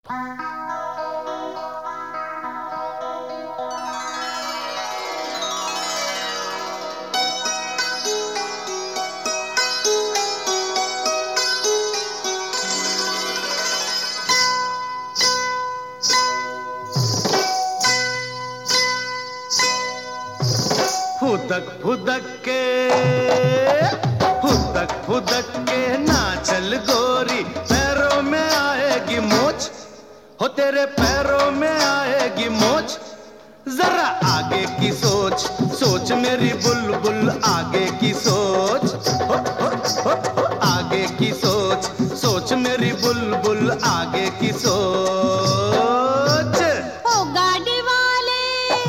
फुदक के नाचल गोरी, पैरों में आएगी मोच, हो तेरे पैरों में आएगी मोच। जरा आगे की सोच, सोच मेरी बुलबुल आगे की सोच, हो आगे की सोच, सोच मेरी बुलबुल आगे की सोच। ओ गाड़ी वाले,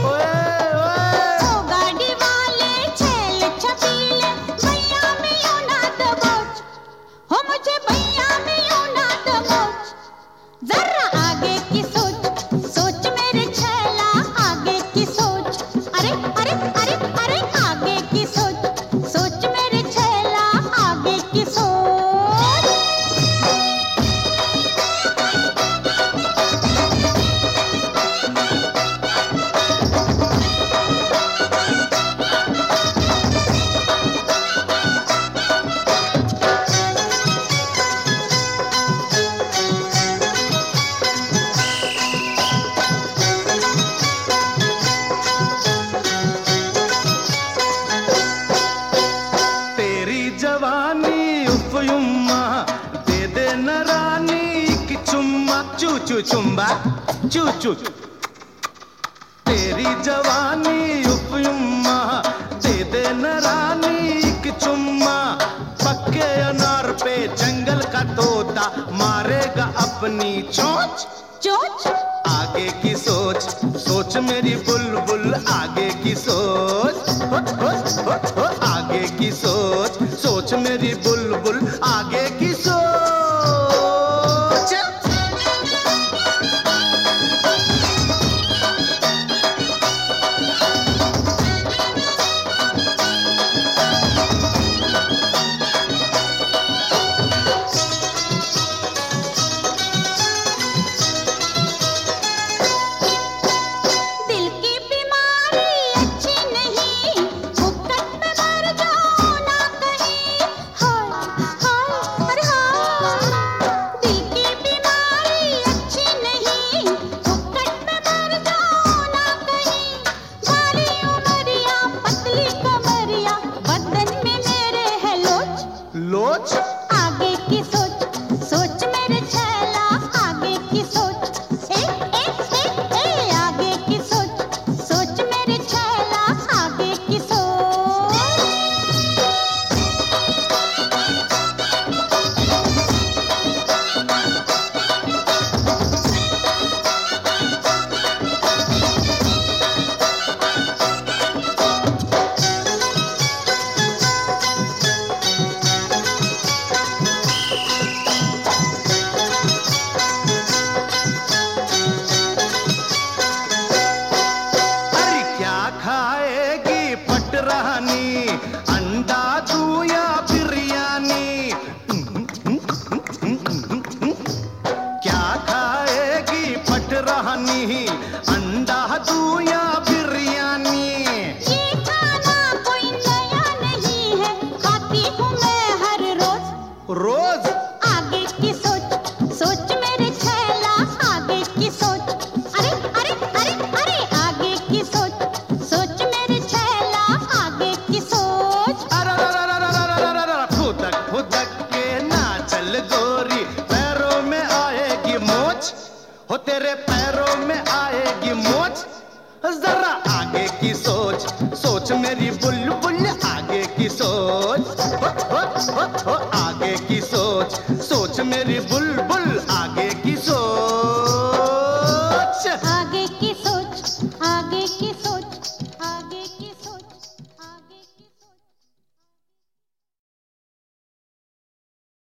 ओ गाड़ी वाले छेल छबीले, भैया में यूं ना दबोच, हो मुझे भैया में यूं ना दबोच। जरा आगे की सोच, सोच मेरे छेला आगे की सोच। अरे अरे अरे अरे आगे की सोच, सोच मेरे छेला आगे की सोच। चुम्बा चू चू, तेरी जवानी उपयुम्मा, दे दे न रानी एक चुम्मा। पक्के अनार पे जंगल का तोता मारेगा अपनी चोंच चोंच। आगे की सोच, सोच मेरी बुलबुल आगे की सोच, हो आगे की सोच, सोच मेरी बुलबुल आगे की सोच। लोच आगे की सोच, सोच मेरे छेला आगे की सोच। ए ए ए ए आगे की सोच, सोच मेरे छेला आगे की सोच। खाएगी पटरानी, अंडा दूं या बिरयानी, क्या खाएगी पटरानी, अंडा दूं या बिरयानी। ये खाना कोई नया नहीं है, खाती हूँ मैं हर रोज रोज। आगे की सोच, सोच मेरे छेला आगे की सोच। अरे अरे अरे अरे आगे की सोच, सोच मेरे छेला आगे की सोच। फुदक फुदक के नाचल गोरी, पैरों में आएगी मोच, हो तेरे पैरों में आएगी मोच। जरा आगे की सोच, सोच मेरी बुलबुल आगे की सोच, हो आगे की सोच, सोच मेरी बुलबुल